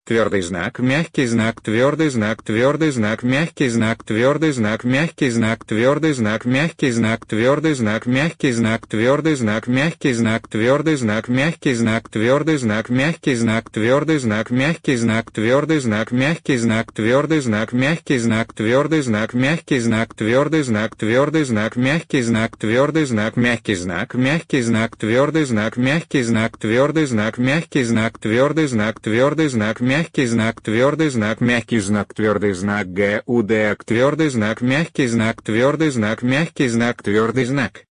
твердый знак, мягкий знак, твердый знак, мягкий знак, твердый знак, мягкий знак, твердый знак, мягкий знак, твердый знак, мягкий знак, твердый знак, мягкий знак, твердый знак, мягкий знак, твердый знак, мягкий знак, твердый знак, мягкий знак, твердый знак, мягкий знак, твердый знак, мягкий знак, твердый знак, мягкий знак, твердый знак, твердый знак, мягкий знак, твердый знак, мягкий знак, мягкий знак, твердый знак, мягкий знак, твердый знак, мягкий знак, твердый знак, твердый знак, мягкий знак, твердый знак, мягкий знак, твердый знак, ГУД, твердый знак, мягкий знак, твердый знак, мягкий знак, твердый знак.